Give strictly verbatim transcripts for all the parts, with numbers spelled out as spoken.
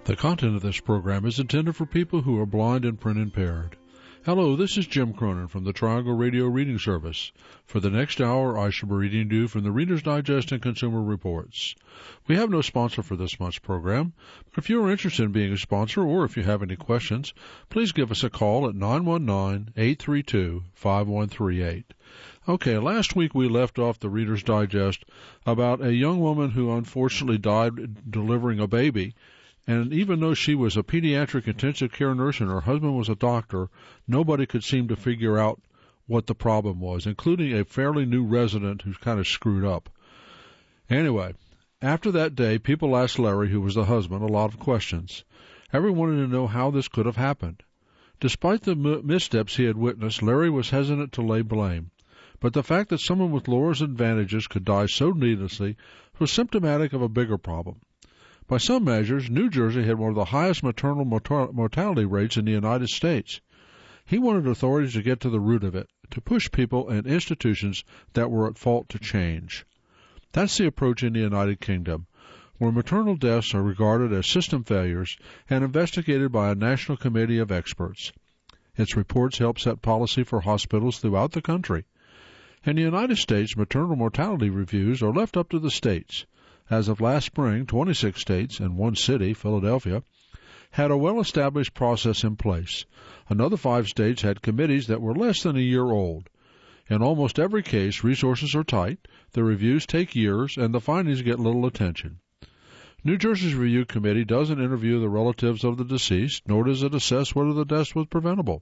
The content of this program is intended for people who are blind and print impaired. Hello, this is Jim Cronin from the Triangle Radio Reading Service. For the next hour, I shall be reading to you from the Reader's Digest and Consumer Reports. We have no sponsor for this month's program, but if you are interested in being a sponsor or if you have any questions, please give us a call at nine one nine, eight three two, five one three eight. Okay, last week we left off the Reader's Digest about a young woman who unfortunately died delivering a baby. And even though she was a pediatric intensive care nurse and her husband was a doctor, nobody could seem to figure out what the problem was, including a fairly new resident who's kind of screwed up. Anyway, after that day, people asked Larry, who was the husband, a lot of questions. Everyone wanted to know how this could have happened. Despite the missteps he had witnessed, Larry was hesitant to lay blame. But the fact that someone with Laura's advantages could die so needlessly was symptomatic of a bigger problem. By some measures, New Jersey had one of the highest maternal mortality rates in the United States. He wanted authorities to get to the root of it, to push people and institutions that were at fault to change. That's the approach in the United Kingdom, where maternal deaths are regarded as system failures and investigated by a national committee of experts. Its reports help set policy for hospitals throughout the country. In the United States, maternal mortality reviews are left up to the states. As of last spring, twenty-six states and one city, Philadelphia, had a well-established process in place. Another five states had committees that were less than a year old. In almost every case, resources are tight, the reviews take years, and the findings get little attention. New Jersey's review committee doesn't interview the relatives of the deceased, nor does it assess whether the death was preventable.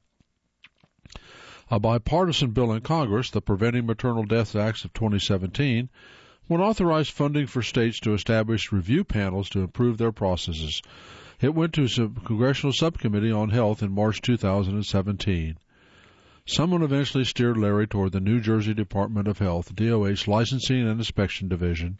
A bipartisan bill in Congress, the Preventing Maternal Death Act of twenty seventeen, would authorize funding for states to establish review panels to improve their processes. It went to a Congressional Subcommittee on Health in March two thousand seventeen. Someone eventually steered Larry toward the New Jersey Department of Health, D O H Licensing and Inspection Division,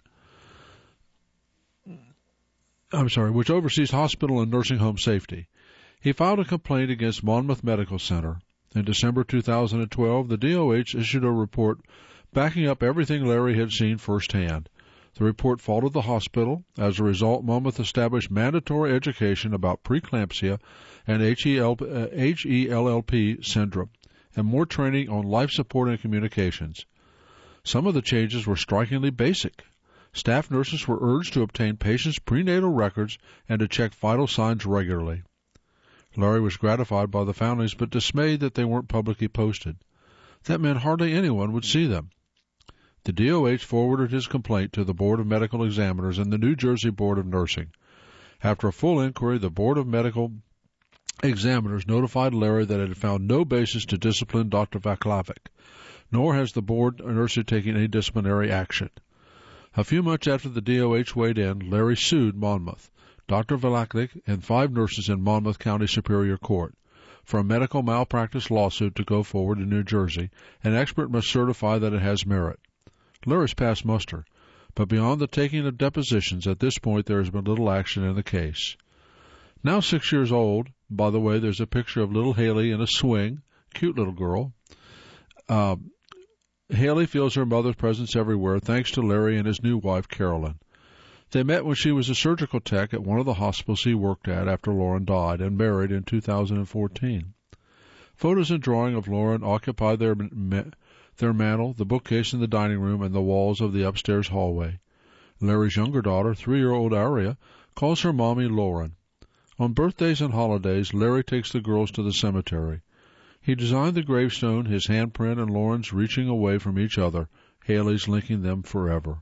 I'm sorry, which oversees hospital and nursing home safety. He filed a complaint against Monmouth Medical Center. In December two thousand twelve, the D O H issued a report backing up everything Larry had seen firsthand. The report faulted the hospital. As a result, Monmouth established mandatory education about preeclampsia and H E L P syndrome, and more training on life support and communications. Some of the changes were strikingly basic. Staff nurses were urged to obtain patients' prenatal records and to check vital signs regularly. Larry was gratified by the findings, but dismayed that they weren't publicly posted. That meant hardly anyone would see them. The D O H forwarded his complaint to the Board of Medical Examiners and the New Jersey Board of Nursing. After a full inquiry, the Board of Medical Examiners notified Larry that it had found no basis to discipline Doctor Vaclavic, nor has the Board of Nursing taken any disciplinary action. A few months after the D O H weighed in, Larry sued Monmouth, Doctor Vaclavic, and five nurses in Monmouth County Superior Court for a medical malpractice lawsuit to go forward in New Jersey. An expert must certify that it has merit. Larry's passed muster, but beyond the taking of depositions, at this point there has been little action in the case. Now six years old, by the way, there's a picture of little Haley in a swing, cute little girl. Uh, Haley feels her mother's presence everywhere, thanks to Larry and his new wife, Carolyn. They met when she was a surgical tech at one of the hospitals he worked at after Lauren died, and married in two thousand fourteen. Photos and drawing of Lauren occupy their their mantel, the bookcase in the dining room, and the walls of the upstairs hallway. Larry's younger daughter, three-year-old Aria, calls her mommy Lauren. On birthdays and holidays, Larry takes the girls to the cemetery. He designed the gravestone, his handprint and Lauren's reaching away from each other, Haley's linking them forever.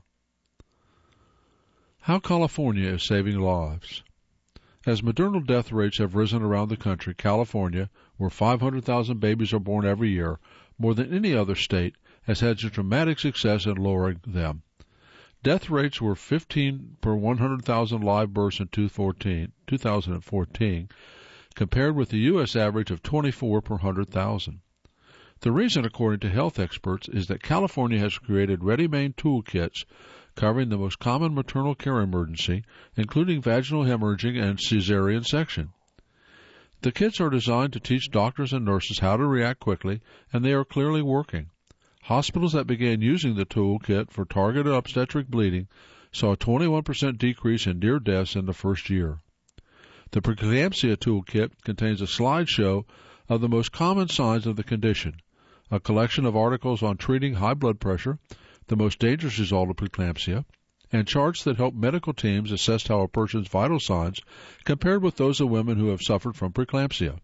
How California is saving lives. As maternal death rates have risen around the country, California, where five hundred thousand babies are born every year, more than any other state, has had dramatic success in lowering them. Death rates were fifteen per one hundred thousand live births in two thousand fourteen, compared with the U S average of twenty-four per one hundred thousand. The reason, according to health experts, is that California has created ready-made toolkits covering the most common maternal care emergency, including vaginal hemorrhaging and cesarean section. The kits are designed to teach doctors and nurses how to react quickly, and they are clearly working. Hospitals that began using the toolkit for targeted obstetric bleeding saw a twenty-one percent decrease in near deaths in the first year. The preeclampsia toolkit contains a slideshow of the most common signs of the condition, a collection of articles on treating high blood pressure, the most dangerous result of preeclampsia, and charts that help medical teams assess how a person's vital signs compared with those of women who have suffered from preeclampsia.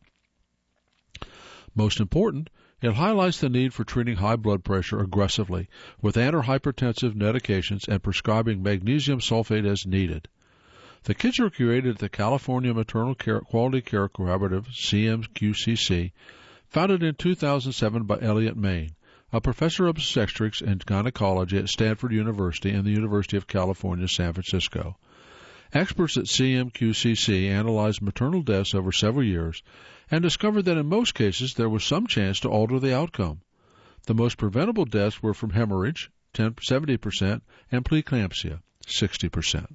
Most important, it highlights the need for treating high blood pressure aggressively with antihypertensive medications and prescribing magnesium sulfate as needed. The kits are created at the California Maternal Care, Quality Care Collaborative, C M Q C C, founded in two thousand seven by Elliot Main, a professor of obstetrics and gynecology at Stanford University and the University of California, San Francisco. Experts at C M Q C C analyzed maternal deaths over several years and discovered that in most cases there was some chance to alter the outcome. The most preventable deaths were from hemorrhage, seventy percent, and preeclampsia, sixty percent.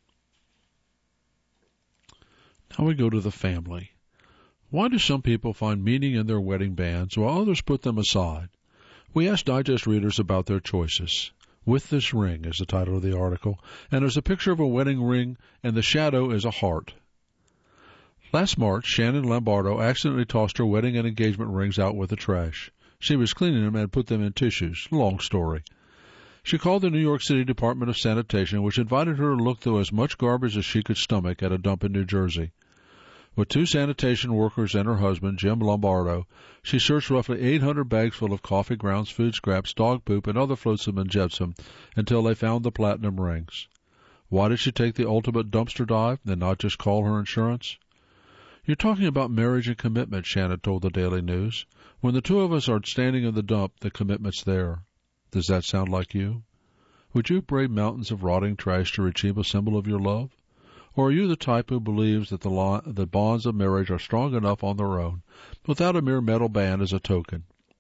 Now we go to the family. Why do some people find meaning in their wedding bands while others put them aside? We asked Digest readers about their choices. With This Ring is the title of the article, and there's a picture of a wedding ring, and the shadow is a heart. Last March, Shannon Lombardo accidentally tossed her wedding and engagement rings out with the trash. She was cleaning them and put them in tissues. Long story. She called the New York City Department of Sanitation, which invited her to look through as much garbage as she could stomach at a dump in New Jersey. With two sanitation workers and her husband, Jim Lombardo, she searched roughly eight hundred bags full of coffee grounds, food scraps, dog poop, and other flotsam and jetsam until they found the platinum rings. Why did she take the ultimate dumpster dive and not just call her insurance? You're talking about marriage and commitment, Shannon told the Daily News. When the two of us are standing in the dump, the commitment's there. Does that sound like you? Would you brave mountains of rotting trash to achieve a symbol of your love? Or are you the type who believes that the, lo- the bonds of marriage are strong enough on their own, without a mere metal band as a token?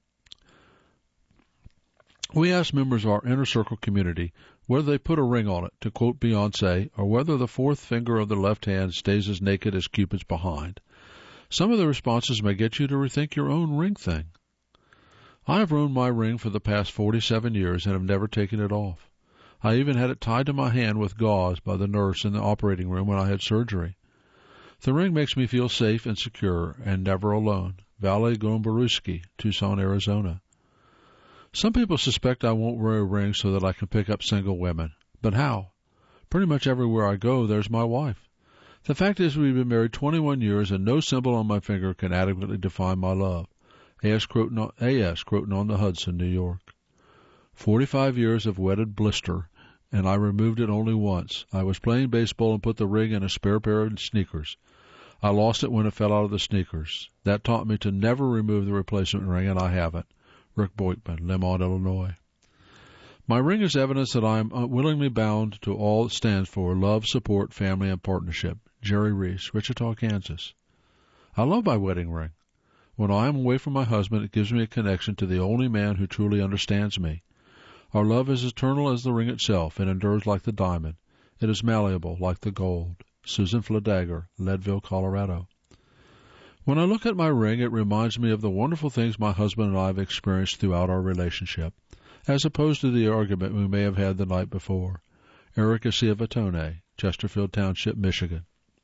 We asked members of our Inner Circle community whether they put a ring on it, to quote Beyonce, or whether the fourth finger of the left hand stays as naked as Cupid's behind. Some of the responses may get you to rethink your own ring thing. I have worn my ring for the past forty-seven years and have never taken it off. I even had it tied to my hand with gauze by the nurse in the operating room when I had surgery. The ring makes me feel safe and secure and never alone. Valerie Gomborowski, Tucson, Arizona. Some people suspect I won't wear a ring so that I can pick up single women. But how? Pretty much everywhere I go, there's my wife. The fact is we've been married twenty-one years and no symbol on my finger can adequately define my love. A S Croton on the Hudson, New York. Forty-five years of wedded blister, and I removed it only once. I was playing baseball and put the ring in a spare pair of sneakers. I lost it when it fell out of the sneakers. That taught me to never remove the replacement ring, and I haven't. Rick Boykman, Lemont, Illinois. My ring is evidence that I am willingly bound to all it stands for: love, support, family, and partnership. Jerry Reese, Wichita, Kansas. I love my wedding ring. When I am away from my husband, it gives me a connection to the only man who truly understands me. Our love is eternal as the ring itself, and endures like the diamond. It is malleable like the gold. Susan Fladager, Leadville, Colorado. When I look at my ring, it reminds me of the wonderful things my husband and I have experienced throughout our relationship, as opposed to the argument we may have had the night before. Erica Ciavatone, Chesterfield Township, Michigan.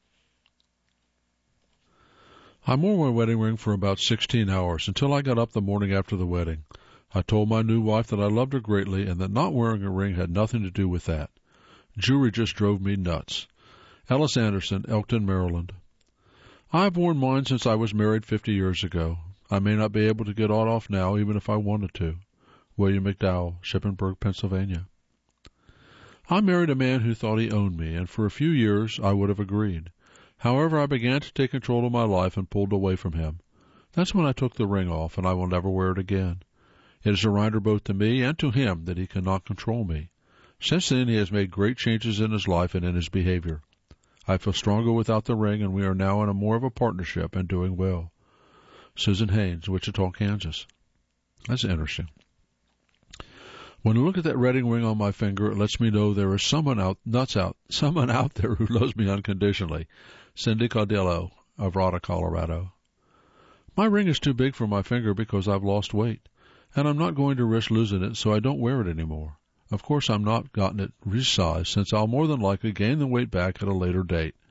I wore my wedding ring for about sixteen hours until I got up the morning after the wedding. I told my new wife that I loved her greatly and that not wearing a ring had nothing to do with that. Jewelry just drove me nuts. Ellis Anderson, Elkton, Maryland. I've worn mine since I was married fifty years ago. I may not be able to get it off now, even if I wanted to. William McDowell, Shippensburg, Pennsylvania. I married a man who thought he owned me, and for a few years I would have agreed. However, I began to take control of my life and pulled away from him. That's when I took the ring off, and I will never wear it again. It is a reminder both to me and to him that he cannot control me. Since then, he has made great changes in his life and in his behavior. I feel stronger without the ring, and we are now in a more of a partnership and doing well. Susan Haynes, Wichita, Kansas. That's interesting. When I look at that wedding ring on my finger, it lets me know there is someone out, nuts out, someone out there who loves me unconditionally. Cindy Caudello of Rada, Colorado. My ring is too big for my finger because I've lost weight, and I'm not going to risk losing it, so I don't wear it anymore. Of course, I'm not gotten it resized, since I'll more than likely gain the weight back at a later date.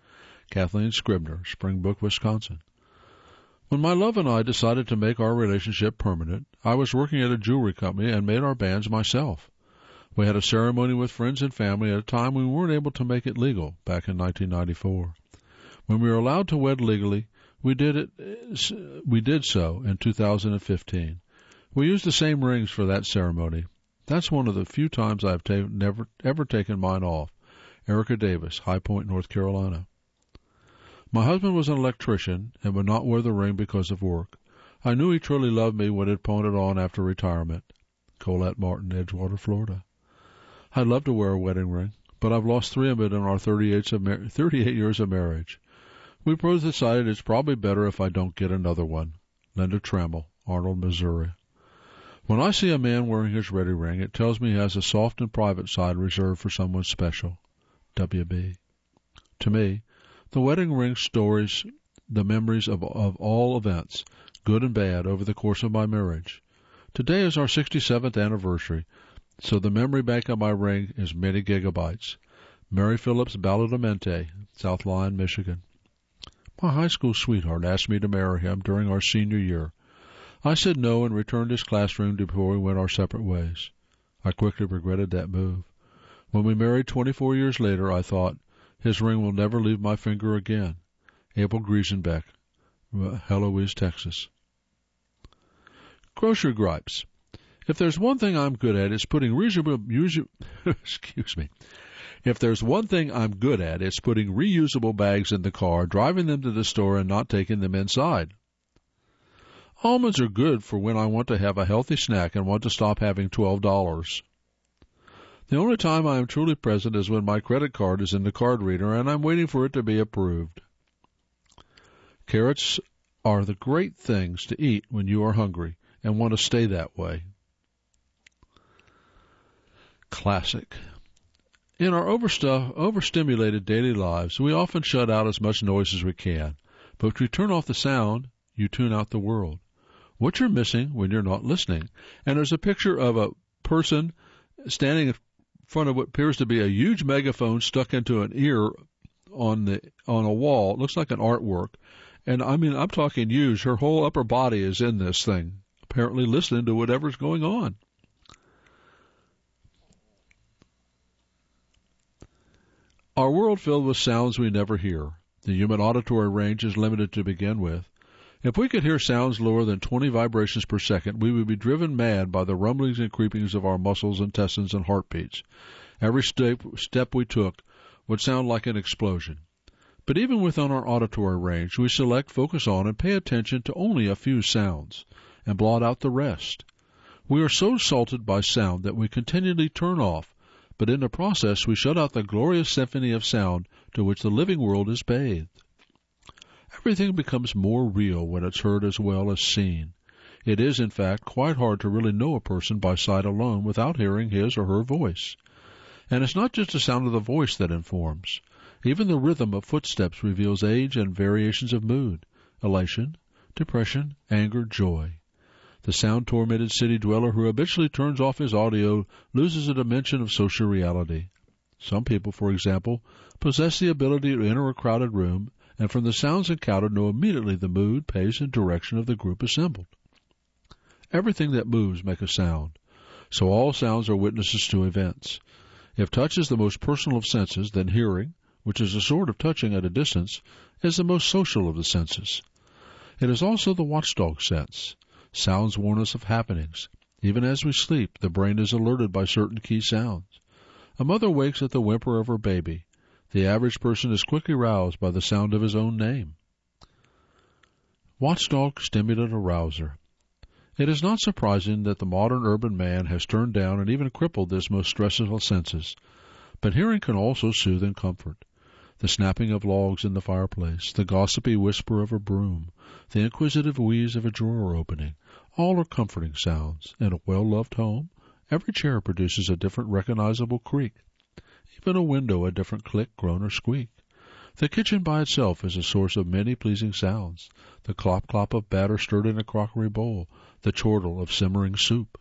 Kathleen Scribner, Springbrook, Wisconsin. When my love and I decided to make our relationship permanent, I was working at a jewelry company and made our bands myself. We had a ceremony with friends and family at a time when we weren't able to make it legal, back in nineteen ninety-four. When we were allowed to wed legally, we did it. We did so in two thousand fifteen. We used the same rings for that ceremony. That's one of the few times I've ta- never ever taken mine off. Erica Davis, High Point, North Carolina. My husband was an electrician and would not wear the ring because of work. I knew he truly loved me when he'd pawned it on after retirement. Colette Martin, Edgewater, Florida. I'd love to wear a wedding ring, but I've lost three of them in our thirty-eight, of mar- thirty-eight years of marriage. We both decided it's probably better if I don't get another one. Linda Trammell, Arnold, Missouri. When I see a man wearing his wedding ring, it tells me he has a soft and private side reserved for someone special. W B. To me, the wedding ring stores the memories of, of all events, good and bad, over the course of my marriage. Today is our sixty-seventh anniversary, so the memory bank of my ring is many gigabytes. Mary Phillips Balladamente, South Lyon, Michigan. My high school sweetheart asked me to marry him during our senior year. I said no and returned to his classroom before we went our separate ways. I quickly regretted that move. When we married twenty-four years later, I thought, his ring will never leave my finger again. Abel Griesenbeck, Heloise, Texas. Grocery gripes. If there's one thing I'm good at, it's putting reusable, usu, excuse me. If there's one thing I'm good at, it's putting reusable bags in the car, driving them to the store, and not taking them inside. Almonds are good for when I want to have a healthy snack and want to stop having twelve dollars. The only time I am truly present is when my credit card is in the card reader and I'm waiting for it to be approved. Carrots are the great things to eat when you are hungry and want to stay that way. Classic. In our overstuff, overstimulated daily lives, we often shut out as much noise as we can. But if you turn off the sound, you tune out the world. What you're missing when you're not listening. And there's a picture of a person standing in front of what appears to be a huge megaphone stuck into an ear on the on a wall. It looks like an artwork. And I mean, I'm talking huge. Her whole upper body is in this thing, apparently listening to whatever's going on. Our world filled with sounds we never hear. The human auditory range is limited to begin with. If we could hear sounds lower than twenty vibrations per second, we would be driven mad by the rumblings and creepings of our muscles, intestines, and heartbeats. Every step, step we took would sound like an explosion. But even within our auditory range, we select, focus on, and pay attention to only a few sounds, and blot out the rest. We are so assaulted by sound that we continually turn off, but in the process we shut out the glorious symphony of sound to which the living world is bathed. Everything becomes more real when it's heard as well as seen. It is, in fact, quite hard to really know a person by sight alone without hearing his or her voice. And it's not just the sound of the voice that informs. Even the rhythm of footsteps reveals age and variations of mood, elation, depression, anger, joy. The sound-tormented city dweller who habitually turns off his audio loses a dimension of social reality. Some people, for example, possess the ability to enter a crowded room and from the sounds encountered know immediately the mood, pace, and direction of the group assembled. Everything that moves makes a sound, so all sounds are witnesses to events. If touch is the most personal of senses, then hearing, which is a sort of touching at a distance, is the most social of the senses. It is also the watchdog sense. Sounds warn us of happenings. Even as we sleep, the brain is alerted by certain key sounds. A mother wakes at the whimper of her baby. The average person is quickly roused by the sound of his own name. Watchdog, stimulant, arouser. It is not surprising that the modern urban man has turned down and even crippled his most stressful senses. But hearing can also soothe and comfort. The snapping of logs in the fireplace, the gossipy whisper of a broom, the inquisitive wheeze of a drawer opening, all are comforting sounds. In a well-loved home, every chair produces a different recognizable creak. Even a window a different click, groan, or squeak. The kitchen by itself is a source of many pleasing sounds. The clop-clop of batter stirred in a crockery bowl, the chortle of simmering soup.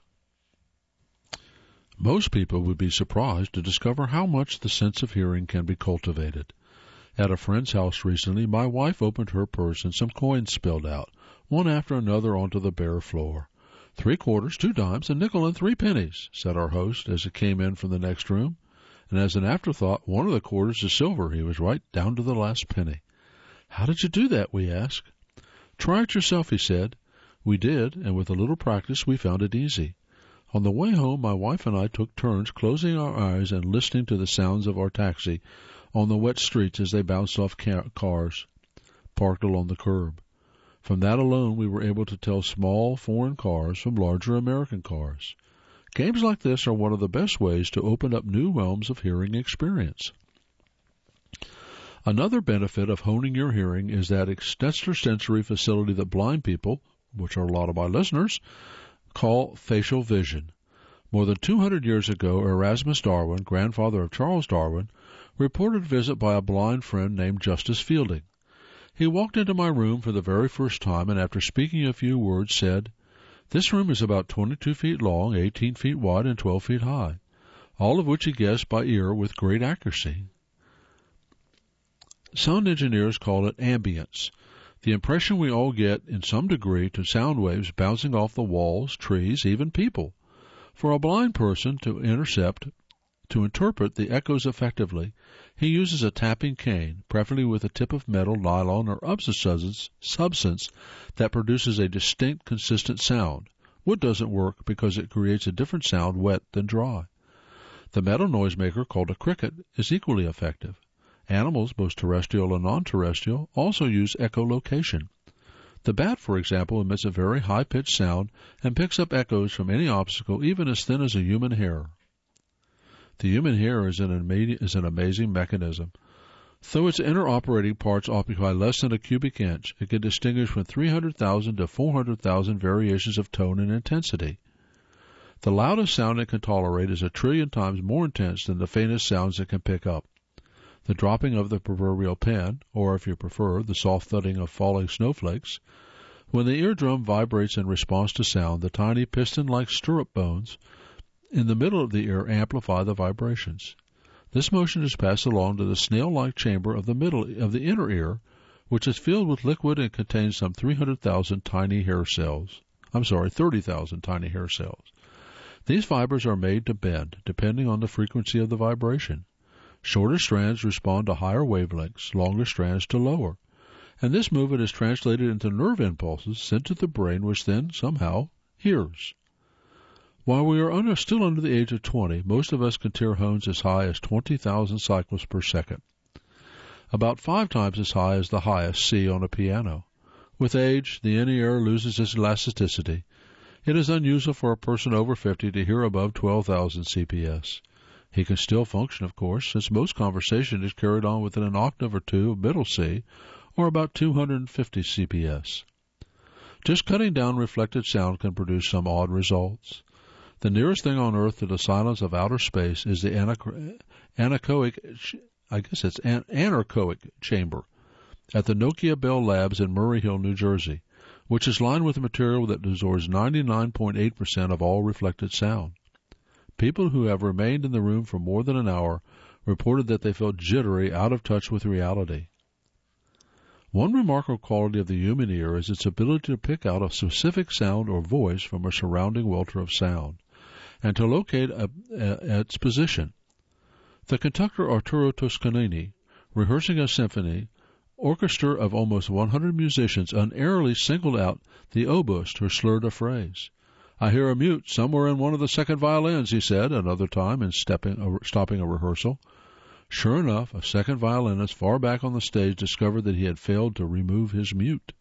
Most people would be surprised to discover how much the sense of hearing can be cultivated. At a friend's house recently, my wife opened her purse and some coins spilled out, one after another onto the bare floor. Three quarters, two dimes, a nickel, and three pennies, said our host as it came in from the next room. And as an afterthought, one of the quarters is silver. He was right down to the last penny. How did you do that, we asked. Try it yourself, he said. We did, and with a little practice we found it easy. On the way home, my wife and I took turns closing our eyes and listening to the sounds of our taxi on the wet streets as they bounced off ca- cars parked along the curb. From that alone, we were able to tell small foreign cars from larger American cars. Games like this are one of the best ways to open up new realms of hearing experience. Another benefit of honing your hearing is that extrasensory facility that blind people, which are a lot of my listeners, call facial vision. More than two hundred years ago, Erasmus Darwin, grandfather of Charles Darwin, reported a visit by a blind friend named Justus Fielding. He walked into my room for the very first time and after speaking a few words said, "This room is about twenty-two feet long, eighteen feet wide, and twelve feet high," all of which he guessed by ear with great accuracy. Sound engineers call it ambience, the impression we all get in some degree to sound waves bouncing off the walls, trees, even people. For a blind person to intercept, to interpret the echoes effectively, he uses a tapping cane, preferably with a tip of metal, nylon, or other substance that produces a distinct, consistent sound. Wood doesn't work because it creates a different sound wet than dry. The metal noisemaker, called a cricket, is equally effective. Animals, both terrestrial and non-terrestrial, also use echolocation. The bat, for example, emits a very high-pitched sound and picks up echoes from any obstacle, even as thin as a human hair. The human hair is an, ama- is an amazing mechanism. Though its inner operating parts occupy less than a cubic inch, it can distinguish from three hundred thousand to four hundred thousand variations of tone and intensity. The loudest sound it can tolerate is a trillion times more intense than the faintest sounds it can pick up. The dropping of the proverbial pen, or if you prefer, the soft thudding of falling snowflakes. When the eardrum vibrates in response to sound, the tiny piston-like stirrup bones in the middle of the ear amplify the vibrations. This motion is passed along to the snail-like chamber of the middle of the inner ear, which is filled with liquid and contains some three hundred thousand tiny hair cells. I'm sorry, thirty thousand tiny hair cells. These fibers are made to bend, depending on the frequency of the vibration. Shorter strands respond to higher wavelengths, longer strands to lower. And this movement is translated into nerve impulses sent to the brain, which then, somehow, hears. While we are under, still under the age of twenty, most of us can hear tones as high as twenty thousand cycles per second, about five times as high as the highest C on a piano. With age, the inner ear loses its elasticity. It is unusual for a person over fifty to hear above twelve thousand C P S. He can still function, of course, since most conversation is carried on within an octave or two of middle C, or about two hundred fifty C P S. Just cutting down reflected sound can produce some odd results. The nearest thing on Earth to the silence of outer space is the anechoic, I guess it's an anechoic chamber at the Nokia Bell Labs in Murray Hill, New Jersey, which is lined with a material that absorbs ninety-nine point eight percent of all reflected sound. People who have remained in the room for more than an hour reported that they felt jittery, out of touch with reality. One remarkable quality of the human ear is its ability to pick out a specific sound or voice from a surrounding welter of sound, and to locate a, a, its position. The conductor Arturo Toscanini, rehearsing a symphony, orchestra of almost one hundred musicians unerringly singled out the oboist who slurred a phrase. "I hear a mute somewhere in one of the second violins," he said another time in stepping, stopping a rehearsal. Sure enough, a second violinist far back on the stage discovered that he had failed to remove his mute.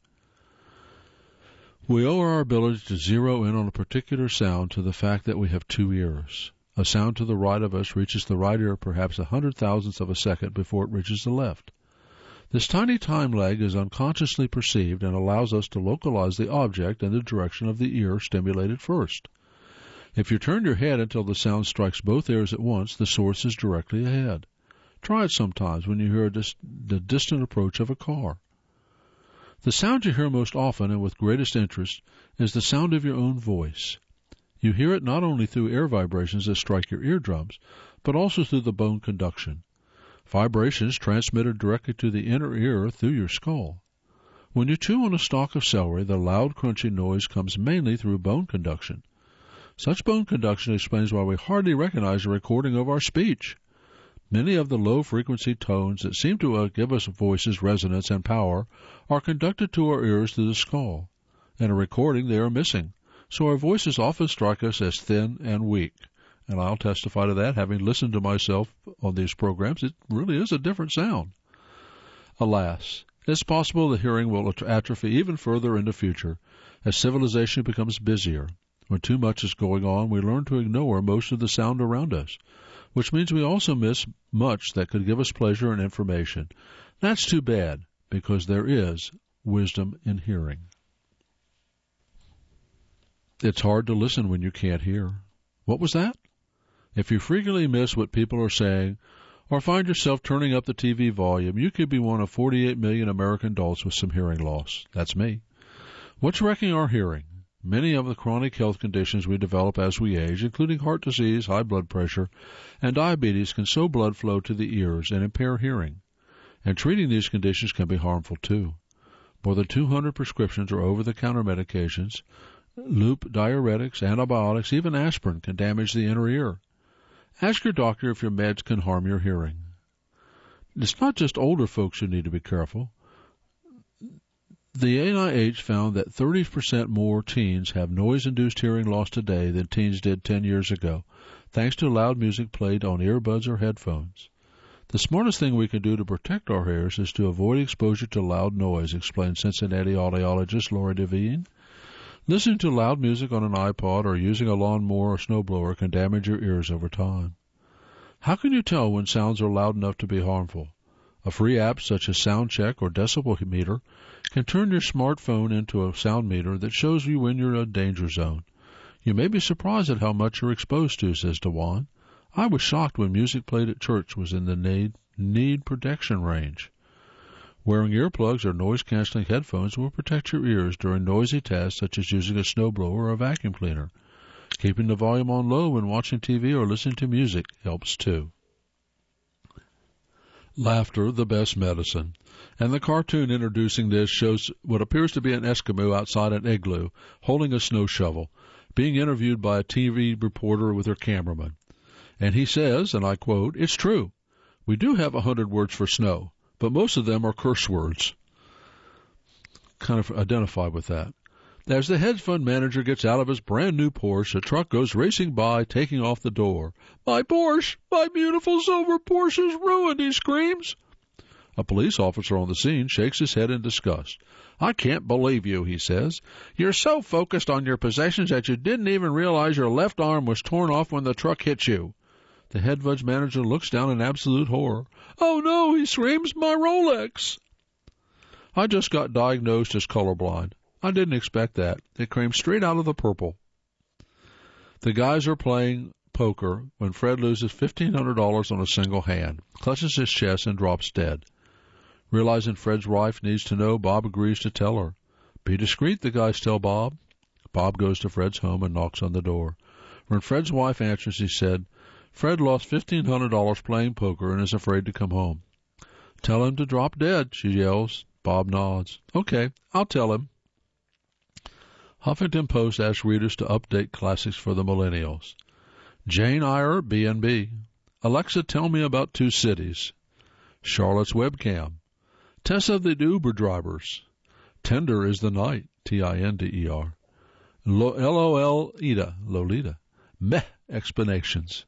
We owe our ability to zero in on a particular sound to the fact that we have two ears. A sound to the right of us reaches the right ear perhaps a hundred thousandths of a second before it reaches the left. This tiny time lag is unconsciously perceived and allows us to localize the object in the direction of the ear stimulated first. If you turn your head until the sound strikes both ears at once, the source is directly ahead. Try it sometimes when you hear dis- the distant approach of a car. The sound you hear most often and with greatest interest is the sound of your own voice. You hear it not only through air vibrations that strike your eardrums, but also through the bone conduction. Vibrations transmitted directly to the inner ear through your skull. When you chew on a stalk of celery, the loud crunching noise comes mainly through bone conduction. Such bone conduction explains why we hardly recognize a recording of our speech. Many of the low-frequency tones that seem to uh, give us voices resonance and power are conducted to our ears through the skull. In a recording, they are missing, so our voices often strike us as thin and weak. And I'll testify to that, having listened to myself on these programs. It really is a different sound. Alas, it's possible the hearing will atrophy even further in the future as civilization becomes busier. When too much is going on, we learn to ignore most of the sound around us, which means we also miss much that could give us pleasure and information. That's too bad, because there is wisdom in hearing. It's hard to listen when you can't hear. What was that? If you frequently miss what people are saying or find yourself turning up the T V volume, you could be one of forty-eight million American adults with some hearing loss. That's me. What's wrecking our hearing? Many of the chronic health conditions we develop as we age, including heart disease, high blood pressure, and diabetes, can slow blood flow to the ears and impair hearing. And treating these conditions can be harmful too. More than two hundred prescriptions or over-the-counter medications, loop, diuretics, antibiotics, even aspirin can damage the inner ear. Ask your doctor if your meds can harm your hearing. It's not just older folks who need to be careful. The N I H found that thirty percent more teens have noise-induced hearing loss today than teens did ten years ago, thanks to loud music played on earbuds or headphones. The smartest thing we can do to protect our ears is to avoid exposure to loud noise, explained Cincinnati audiologist Lori Devine. Listening to loud music on an iPod or using a lawnmower or snowblower can damage your ears over time. How can you tell when sounds are loud enough to be harmful? A free app such as SoundCheck or Decibel Meter can turn your smartphone into a sound meter that shows you when you're in a danger zone. You may be surprised at how much you're exposed to, says DeWan. I was shocked when music played at church was in the need, need protection range. Wearing earplugs or noise-canceling headphones will protect your ears during noisy tasks such as using a snowblower or a vacuum cleaner. Keeping the volume on low when watching T V or listening to music helps too. Laughter, the best medicine. And the cartoon introducing this shows what appears to be an Eskimo outside an igloo, holding a snow shovel, being interviewed by a T V reporter with her cameraman. And he says, and I quote, "It's true. We do have a hundred words for snow, but most of them are curse words." Kind of identify with that. As the hedge fund manager gets out of his brand-new Porsche, a truck goes racing by, taking off the door. "My Porsche! My beautiful silver Porsche is ruined," he screams. A police officer on the scene shakes his head in disgust. "I can't believe you," he says. "You're so focused on your possessions that you didn't even realize your left arm was torn off when the truck hit you." The head fund manager looks down in absolute horror. "Oh no," he screams, "my Rolex." I just got diagnosed as colorblind. I didn't expect that. It came straight out of the purple. The guys are playing poker when Fred loses fifteen hundred dollars on a single hand, clutches his chest, and drops dead. Realizing Fred's wife needs to know, Bob agrees to tell her. "Be discreet," the guys tell Bob. Bob goes to Fred's home and knocks on the door. When Fred's wife answers, he said, "Fred lost fifteen hundred dollars playing poker and is afraid to come home." "Tell him to drop dead," she yells. Bob nods. "Okay, I'll tell him." Huffington Post asks readers to update classics for the millennials. Jane Eyre, B and B. Alexa, tell me about two cities. Charlotte's webcam. Tessa the Uber drivers. Tender is the night, T I N D E R. L O L Ida, Lolita. Meh explanations.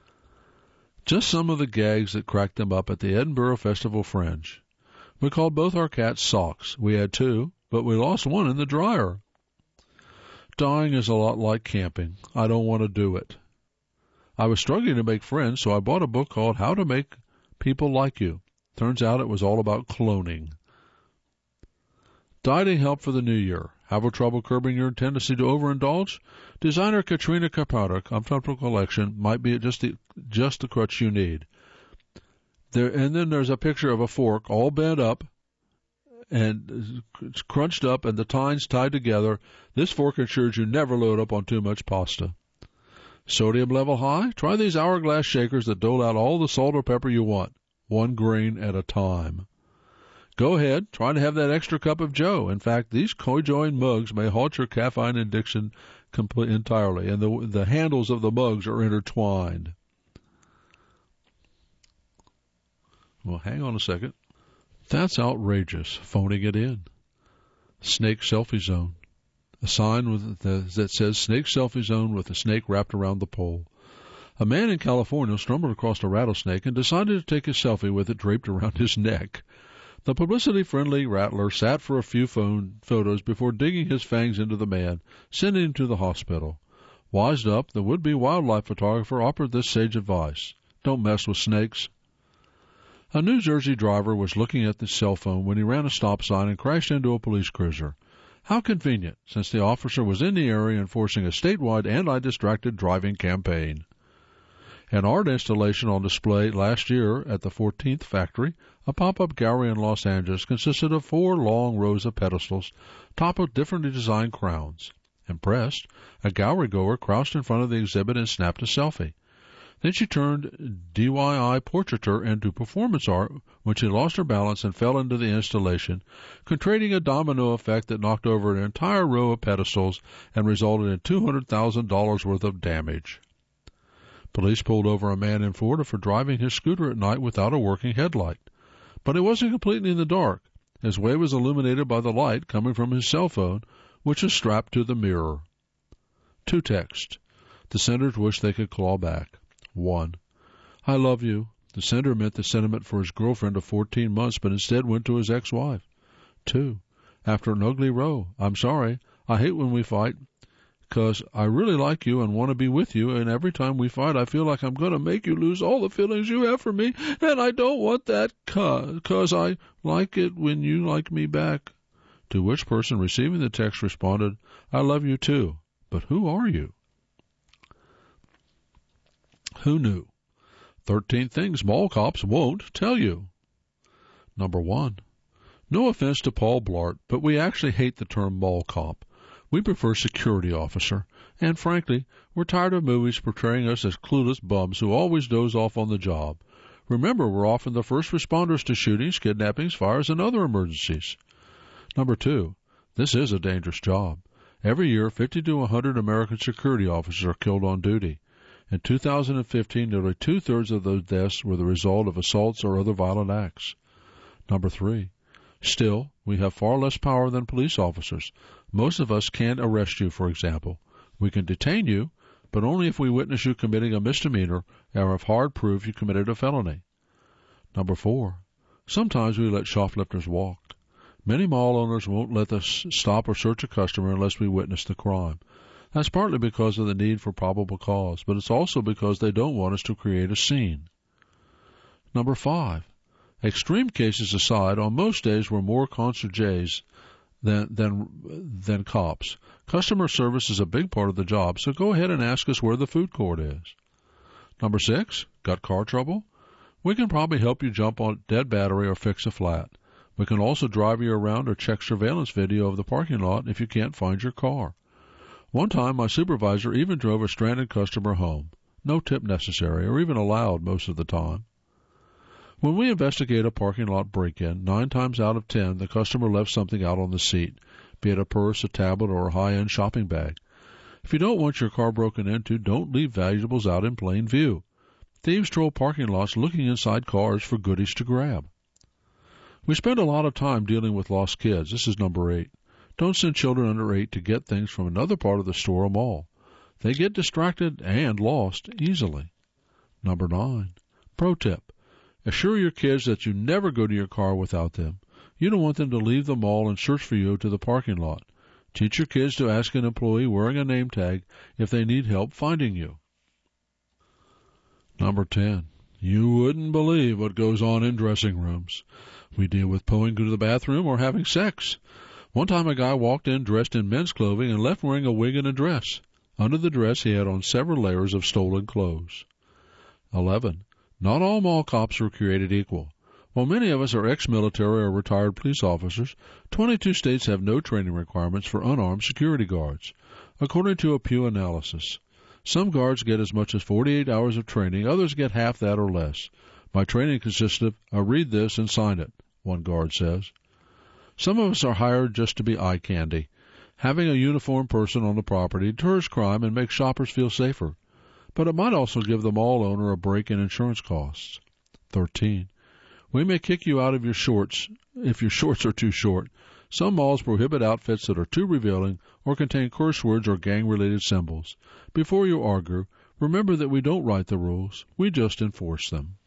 Just some of the gags that cracked them up at the Edinburgh Festival Fringe. We called both our cats Socks. We had two, but we lost one in the dryer. Dying is a lot like camping. I don't want to do it. I was struggling to make friends, so I bought a book called How to Make People Like You. Turns out it was all about cloning. Dieting help for the new year. Have trouble curbing your tendency to overindulge? Designer Katrina Kaparik Comfortable Collection might be just the just the crutch you need. There, and then there's a picture of a fork all bent up and it's crunched up and the tines tied together. This fork ensures you never load up on too much pasta. Sodium level high? Try these hourglass shakers that dole out all the salt or pepper you want. one grain at a time. Go ahead, try to have that extra cup of Joe. In fact, these cojoined mugs may halt your caffeine addiction complete, entirely, and the, the handles of the mugs are intertwined. Well, hang on a second. That's outrageous, phoning it in. Snake selfie zone. A sign with the, that says snake selfie zone with a snake wrapped around the pole. A man in California stumbled across a rattlesnake and decided to take a selfie with it draped around his neck. The publicity-friendly rattler sat for a few phone photos before digging his fangs into the man, sending him to the hospital. Wised up, the would-be wildlife photographer offered this sage advice: don't mess with snakes. A New Jersey driver was looking at the cell phone when he ran a stop sign and crashed into a police cruiser. How convenient, since the officer was in the area enforcing a statewide anti-distracted driving campaign. An art installation on display last year at the fourteenth Factory, a pop-up gallery in Los Angeles, consisted of four long rows of pedestals topped with differently designed crowns. Impressed, a gallery-goer crouched in front of the exhibit and snapped a selfie. Then she turned D I Y portraiture into performance art when she lost her balance and fell into the installation, creating a domino effect that knocked over an entire row of pedestals and resulted in two hundred thousand dollars worth of damage. Police pulled over a man in Florida for driving his scooter at night without a working headlight. But it wasn't completely in the dark. His way was illuminated by the light coming from his cell phone, which was strapped to the mirror. Two texts. The senders wished they could claw back. One. I love you. The sender meant the sentiment for his girlfriend of fourteen months, but instead went to his ex-wife. Two. After an ugly row. I'm sorry. I hate when we fight, 'cause I really like you and want to be with you, and every time we fight I feel like I'm going to make you lose all the feelings you have for me, and I don't want that 'cause I like it when you like me back. To which person receiving the text responded, I love you too, but who are you? Who knew? Thirteen things mall cops won't tell you. Number one. No offense to Paul Blart, but we actually hate the term mall cop. We prefer security officer, and frankly, we're tired of movies portraying us as clueless bums who always doze off on the job. Remember, we're often the first responders to shootings, kidnappings, fires, and other emergencies. Number two, this is a dangerous job. Every year, fifty to one hundred American security officers are killed on duty. In two thousand fifteen, nearly two-thirds of those deaths were the result of assaults or other violent acts. Number three, still, we have far less power than police officers. Most of us can't arrest you, for example. We can detain you, but only if we witness you committing a misdemeanor or have hard proof you committed a felony. Number four, sometimes we let shoplifters walk. Many mall owners won't let us stop or search a customer unless we witness the crime. That's partly because of the need for probable cause, but it's also because they don't want us to create a scene. Number five, extreme cases aside, on most days we're more concierges than, than, than cops. Customer service is a big part of the job, so go ahead and ask us where the food court is. Number six, got car trouble? We can probably help you jump on a dead battery or fix a flat. We can also drive you around or check surveillance video of the parking lot if you can't find your car. One time, my supervisor even drove a stranded customer home. No tip necessary, or even allowed most of the time. When we investigate a parking lot break-in, nine times out of ten, the customer left something out on the seat, be it a purse, a tablet, or a high-end shopping bag. If you don't want your car broken into, don't leave valuables out in plain view. Thieves troll parking lots looking inside cars for goodies to grab. We spend a lot of time dealing with lost kids. This is number eight. Don't send children under eight to get things from another part of the store or mall. They get distracted and lost easily. Number nine. Pro tip. Assure your kids that you never go to your car without them. You don't want them to leave the mall and search for you to the parking lot. Teach your kids to ask an employee wearing a name tag if they need help finding you. Number ten. You wouldn't believe what goes on in dressing rooms. We deal with going to the bathroom or having sex. One time a guy walked in dressed in men's clothing and left wearing a wig and a dress. Under the dress he had on several layers of stolen clothes. Eleven. Not all mall cops are created equal. While many of us are ex-military or retired police officers, twenty-two states have no training requirements for unarmed security guards, according to a Pew analysis. Some guards get as much as forty-eight hours of training, others get half that or less. My training consisted of, uh, read this and sign it, one guard says. Some of us are hired just to be eye candy. Having a uniformed person on the property deters crime and makes shoppers feel safer, but it might also give the mall owner a break in insurance costs. thirteen. We may kick you out of your shorts if your shorts are too short. Some malls prohibit outfits that are too revealing or contain curse words or gang-related symbols. Before you argue, remember that we don't write the rules. We just enforce them.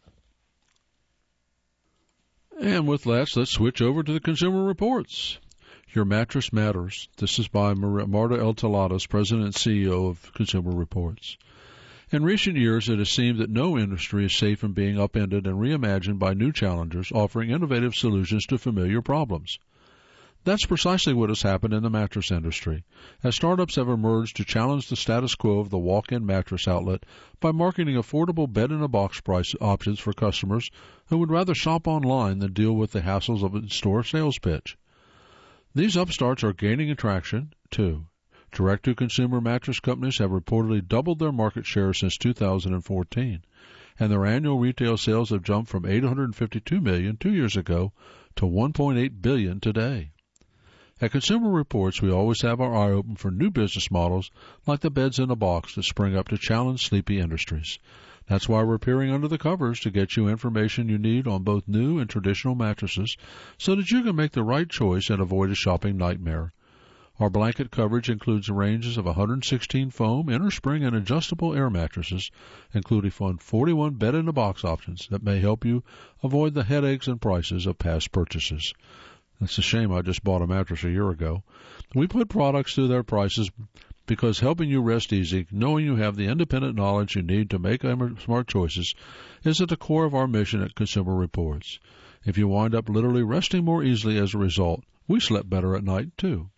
And with that, let's switch over to the Consumer Reports. Your mattress matters. This is by Marta L. Taladas, President and C E O of Consumer Reports. In recent years, it has seemed that no industry is safe from being upended and reimagined by new challengers offering innovative solutions to familiar problems. That's precisely what has happened in the mattress industry, as startups have emerged to challenge the status quo of the walk-in mattress outlet by marketing affordable bed-in-a-box price options for customers who would rather shop online than deal with the hassles of a store sales pitch. These upstarts are gaining traction, too. Direct-to-consumer mattress companies have reportedly doubled their market share since two thousand fourteen, and their annual retail sales have jumped from eight hundred fifty-two million dollars two years ago to one point eight billion dollars today. At Consumer Reports, we always have our eye open for new business models like the beds in a box that spring up to challenge sleepy industries. That's why we're peering under the covers to get you information you need on both new and traditional mattresses so that you can make the right choice and avoid a shopping nightmare. Our blanket coverage includes ranges of one hundred sixteen foam, innerspring, and adjustable air mattresses, including forty-one bed-in-a-box options that may help you avoid the headaches and prices of past purchases. It's a shame I just bought a mattress a year ago. We put products through their prices because helping you rest easy, knowing you have the independent knowledge you need to make smart choices, is at the core of our mission at Consumer Reports. If you wind up literally resting more easily as a result, we slept better at night, too.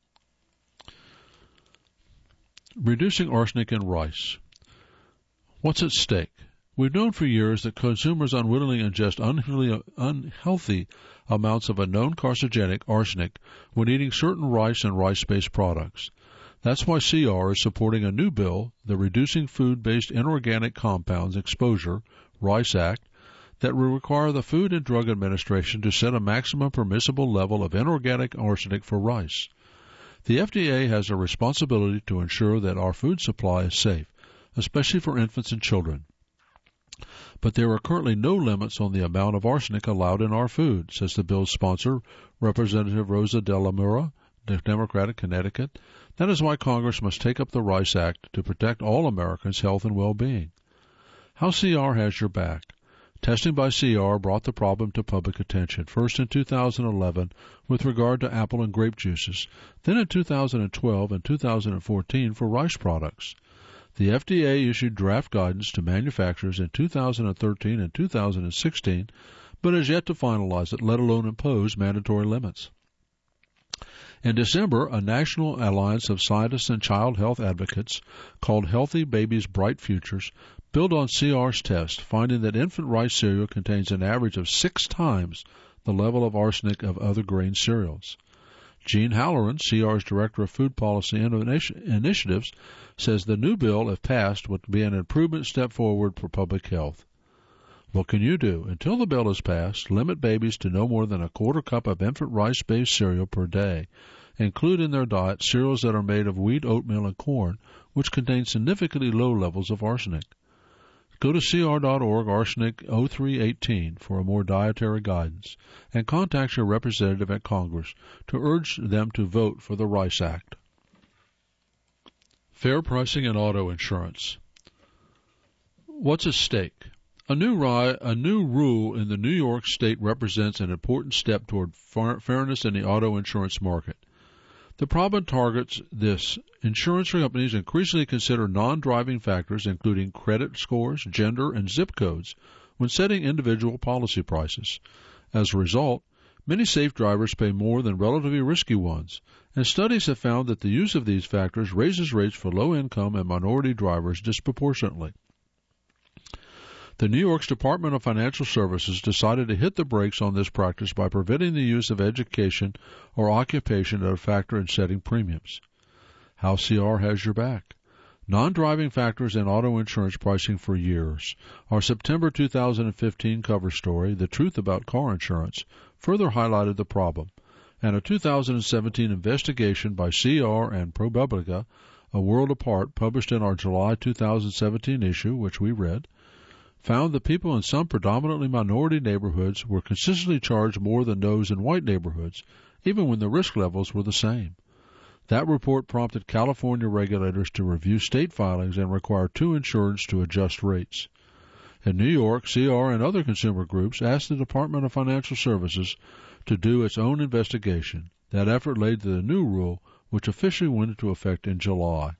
Reducing arsenic in rice. What's at stake? We've known for years that consumers unwittingly ingest unhealthy amounts of a known carcinogenic, arsenic, when eating certain rice and rice-based products. That's why C R is supporting a new bill, the Reducing Food-Based Inorganic Compounds Exposure, RICE Act, that will require the Food and Drug Administration to set a maximum permissible level of inorganic arsenic for rice. The F D A has a responsibility to ensure that our food supply is safe, especially for infants and children. But there are currently no limits on the amount of arsenic allowed in our food, says the bill's sponsor, Representative Rosa De La Mura, Democrat of Connecticut. That is why Congress must take up the RICE Act to protect all Americans' health and well-being. How C R has your back. Testing by C R brought the problem to public attention, first in two thousand eleven with regard to apple and grape juices, then in two thousand twelve and two thousand fourteen for rice products. The F D A issued draft guidance to manufacturers in two thousand thirteen and two thousand sixteen, but has yet to finalize it, let alone impose mandatory limits. In December, a national alliance of scientists and child health advocates called Healthy Babies' Bright Futures built on C R's test, finding that infant rice cereal contains an average of six times the level of arsenic of other grain cereals. Jean Halloran, C R's Director of Food Policy and Initiatives, says the new bill, if passed, would be an improvement step forward for public health. What can you do? Until the bill is passed, limit babies to no more than a quarter cup of infant rice-based cereal per day. Include in their diet cereals that are made of wheat, oatmeal, and corn, which contain significantly low levels of arsenic. Go to C R dot org arsenic oh three eighteen for a more dietary guidance, and contact your representative at Congress to urge them to vote for the RICE Act. Fair pricing and auto insurance. What's at stake? A new, ri- a new rule in the New York State represents an important step toward far- fairness in the auto insurance market. The problem targets this. Insurance companies increasingly consider non-driving factors, including credit scores, gender, and zip codes, when setting individual policy prices. As a result, many safe drivers pay more than relatively risky ones, and studies have found that the use of these factors raises rates for low-income and minority drivers disproportionately. The New York's Department of Financial Services decided to hit the brakes on this practice by preventing the use of education or occupation as a factor in setting premiums. How C R has your back. Non-driving factors in auto insurance pricing for years. Our September two thousand fifteen cover story, The Truth About Car Insurance, further highlighted the problem, and a two thousand seventeen investigation by C R and ProPublica, A World Apart, published in our July two thousand seventeen issue, which we read, found that people in some predominantly minority neighborhoods were consistently charged more than those in white neighborhoods, even when the risk levels were the same. That report prompted California regulators to review state filings and require two insurers to adjust rates. In New York, C R and other consumer groups asked the Department of Financial Services to do its own investigation. That effort led to the new rule, which officially went into effect in July.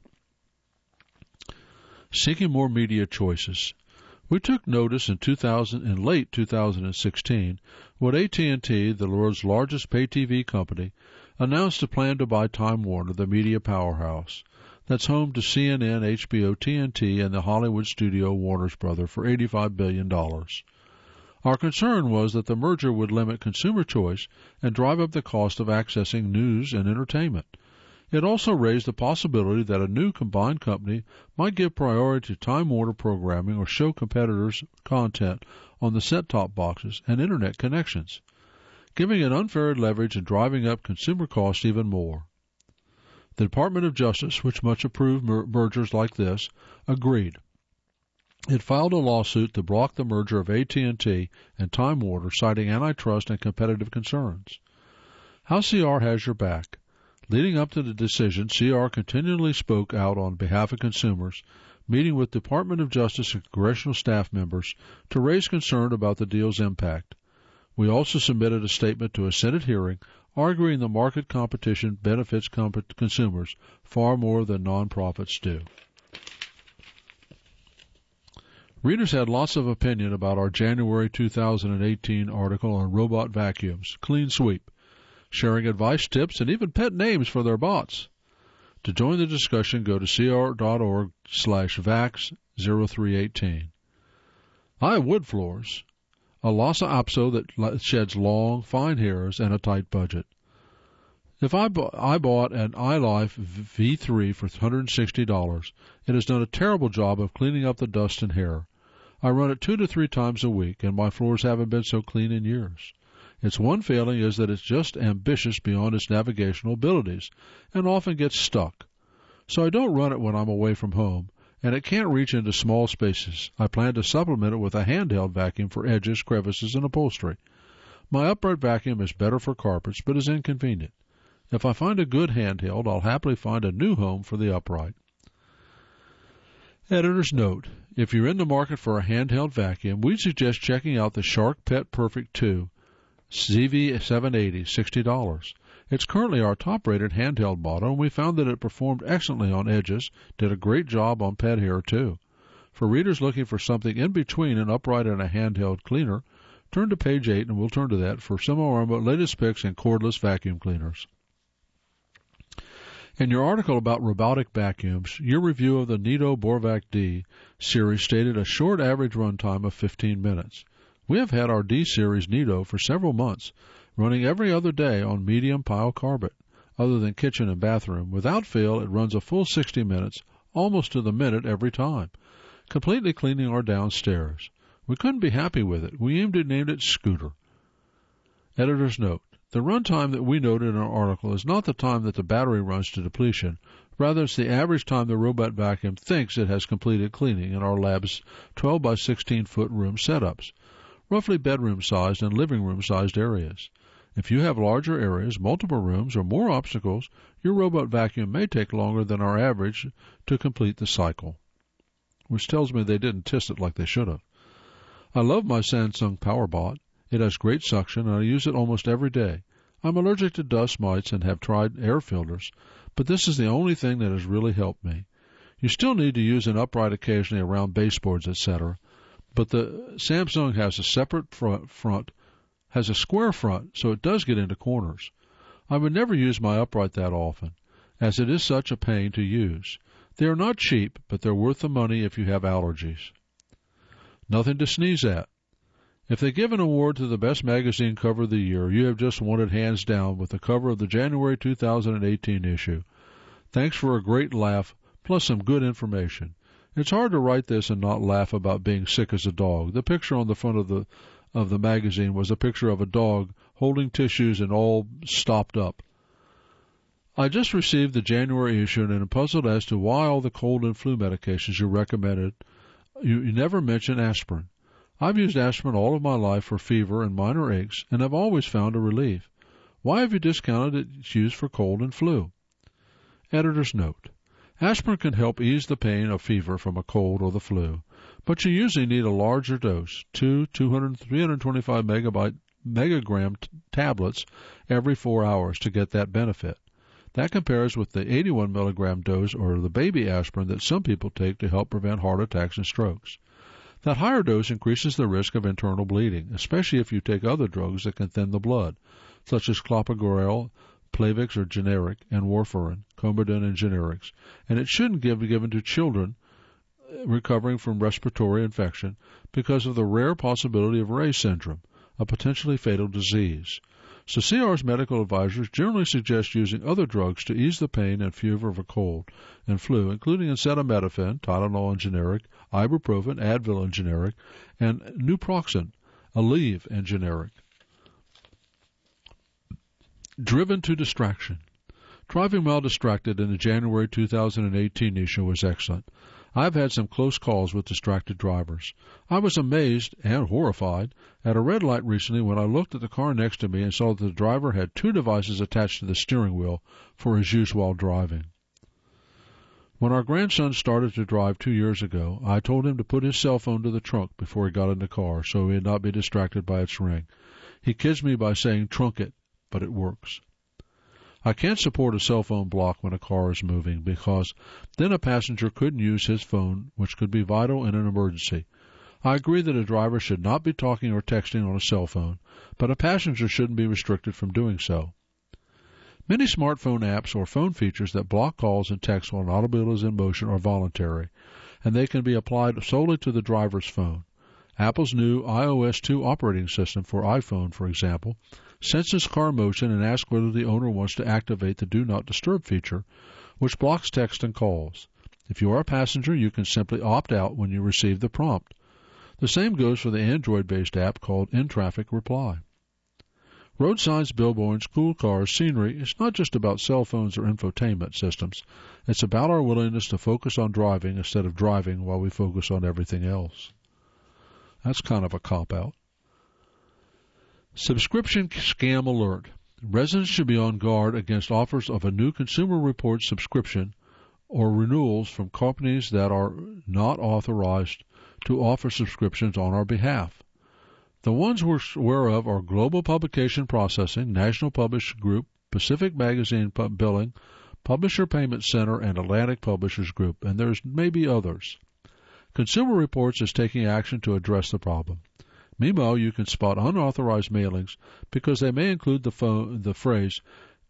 Seeking more media choices. We took notice in two thousand, in late two thousand sixteen when A T and T, the world's largest pay T V company, announced a plan to buy Time Warner, the media powerhouse that's home to C N N, H B O, T N T, and the Hollywood studio Warner's Brother for eighty-five billion dollars. Our concern was that the merger would limit consumer choice and drive up the cost of accessing news and entertainment. It also raised the possibility that a new combined company might give priority to Time Warner programming or show competitors' content on the set-top boxes and Internet connections, giving it unfair leverage and driving up consumer costs even more. The Department of Justice, which much approved mer- mergers like this, agreed. It filed a lawsuit to block the merger of A T and T and Time Warner, citing antitrust and competitive concerns. How C R has your back. Leading up to the decision, C R continually spoke out on behalf of consumers, meeting with Department of Justice and congressional staff members to raise concern about the deal's impact. We also submitted a statement to a Senate hearing arguing the market competition benefits comp- consumers far more than nonprofits do. Readers had lots of opinion about our January two thousand eighteen article on robot vacuums, Clean Sweep, sharing advice, tips, and even pet names for their bots. To join the discussion, go to cr.org slash vax zero three eighteen. I have wood floors, a Lhasa Apso that sheds long, fine hairs, and a tight budget. If I, bu- I bought an iLife V three for one hundred sixty dollars, it has done a terrible job of cleaning up the dust and hair. I run it two to three times a week, and my floors haven't been so clean in years. Its one failing is that it's just ambitious beyond its navigational abilities, and often gets stuck. So I don't run it when I'm away from home, and it can't reach into small spaces. I plan to supplement it with a handheld vacuum for edges, crevices, and upholstery. My upright vacuum is better for carpets, but is inconvenient. If I find a good handheld, I'll happily find a new home for the upright. Editor's note: if you're in the market for a handheld vacuum, we'd suggest checking out the Shark Pet Perfect two Z V seven eighty, sixty dollars. It's currently our top-rated handheld model, and we found that it performed excellently on edges, did a great job on pet hair, too. For readers looking for something in between an upright and a handheld cleaner, turn to page eight, and we'll turn to that for some of our latest picks in cordless vacuum cleaners. In your article about robotic vacuums, your review of the Neato Borvac D series stated a short average runtime of fifteen minutes. We have had our D series Neato for several months, running every other day on medium pile carpet, other than kitchen and bathroom. Without fail, it runs a full sixty minutes, almost to the minute every time, completely cleaning our downstairs. We couldn't be happy with it. We aimed and named it Scooter. Editor's note: the runtime that we noted in our article is not the time that the battery runs to depletion. Rather, it's the average time the robot vacuum thinks it has completed cleaning in our lab's twelve by sixteen foot room setups, roughly bedroom-sized and living room-sized areas. If you have larger areas, multiple rooms, or more obstacles, your robot vacuum may take longer than our average to complete the cycle, which tells me they didn't test it like they should have. I love my Samsung PowerBot. It has great suction, and I use it almost every day. I'm allergic to dust mites and have tried air filters, but this is the only thing that has really helped me. You still need to use an upright occasionally around baseboards, et cetera, but the Samsung has a separate front, front, has a square front, so it does get into corners. I would never use my upright that often, as it is such a pain to use. They are not cheap, but they're worth the money if you have allergies. Nothing to sneeze at. If they give an award to the best magazine cover of the year, you have just won it hands down with the cover of the January two thousand eighteen issue. Thanks for a great laugh. plus some good information. It's hard to write this and not laugh about being sick as a dog. The picture on the front of the of the magazine was a picture of a dog holding tissues and all stopped up. I just received the January issue and am puzzled as to why all the cold and flu medications you recommended, you, you never mention aspirin. I've used aspirin all of my life for fever and minor aches and have always found a relief. Why have you discounted its use for cold and flu? Editor's note. Aspirin can help ease the pain of fever from a cold or the flu, but you usually need a larger dose, two, two hundred, three hundred twenty-five megabyte, megagram t- tablets every four hours to get that benefit. That compares with the eighty-one milligram dose or the baby aspirin that some people take to help prevent heart attacks and strokes. That higher dose increases the risk of internal bleeding, especially if you take other drugs that can thin the blood, such as clopidogrel, Plavix or generic, and warfarin, Coumadin and generics, and it shouldn't be given to children recovering from respiratory infection because of the rare possibility of Reye syndrome, a potentially fatal disease. So C R's medical advisors generally suggest using other drugs to ease the pain and fever of a cold and flu, including acetaminophen, Tylenol and generic, ibuprofen, Advil and generic, and naproxen, Aleve and generic. Driven to distraction. Driving while distracted in the January two thousand eighteen issue was excellent. I've had some close calls with distracted drivers. I was amazed and horrified at a red light recently when I looked at the car next to me and saw that the driver had two devices attached to the steering wheel for his use while driving. When our grandson started to drive two years ago, I told him to put his cell phone to the trunk before he got in the car so he would not be distracted by its ring. He kids me by saying trunk it, but it works. I can't support a cell phone block when a car is moving because then a passenger couldn't use his phone, which could be vital in an emergency. I agree that a driver should not be talking or texting on a cell phone, but a passenger shouldn't be restricted from doing so. Many smartphone apps or phone features that block calls and texts while an automobile is in motion are voluntary, and they can be applied solely to the driver's phone. Apple's new i O S two operating system for iPhone, for example, senses car motion and asks whether the owner wants to activate the Do Not Disturb feature, which blocks text and calls. If you are a passenger, you can simply opt out when you receive the prompt. The same goes for the Android-based app called In-Traffic Reply. Road signs, billboards, school cars, scenery, it's not just about cell phones or infotainment systems. It's about our willingness to focus on driving instead of driving while we focus on everything else. That's kind of a cop-out. Subscription scam alert. Residents should be on guard against offers of a new Consumer Reports subscription or renewals from companies that are not authorized to offer subscriptions on our behalf. The ones we're aware of are Global Publication Processing, National Publishers Group, Pacific Magazine Billing, Publisher Payment Center, and Atlantic Publishers Group, and there's maybe others. Consumer Reports is taking action to address the problem. Meanwhile, you can spot unauthorized mailings because they may include the, phone, the phrase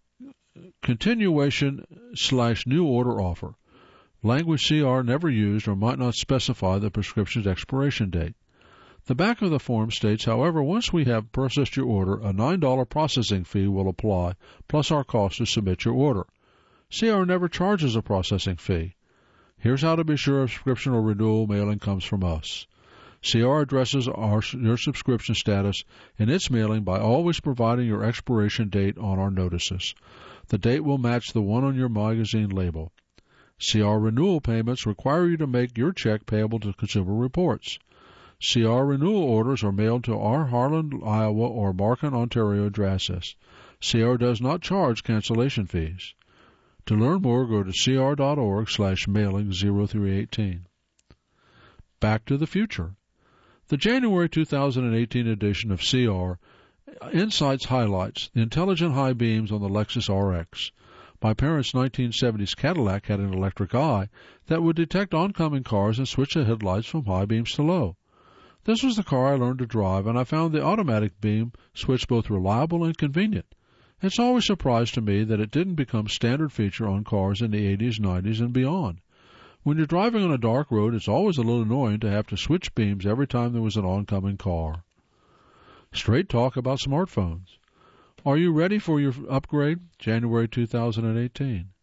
continuation slash new order offer, language C R never used or might not specify the prescription's expiration date. The back of the form states, however, once we have processed your order, a nine dollars processing fee will apply, plus our cost to submit your order. C R never charges a processing fee. Here's how to be sure a subscription or renewal mailing comes from us. C R addresses our, your subscription status in its mailing by always providing your expiration date on our notices. The date will match the one on your magazine label. C R renewal payments require you to make your check payable to Consumer Reports. C R renewal orders are mailed to our Harlan, Iowa or Markham, Ontario addresses. C R does not charge cancellation fees. To learn more, go to cr.org slash mailing 0318. Back to the future. The January two thousand eighteen edition of C R Insights highlights the intelligent high beams on the Lexus R X. My parents' nineteen seventies Cadillac had an electric eye that would detect oncoming cars and switch the headlights from high beams to low. This was the car I learned to drive, and I found the automatic beam switch both reliable and convenient. It's always a surprise to me that it didn't become standard feature on cars in the eighties, nineties, and beyond. When you're driving on a dark road, it's always a little annoying to have to switch beams every time there was an oncoming car. Straight talk about smartphones. Are you ready for your upgrade? January two thousand eighteen.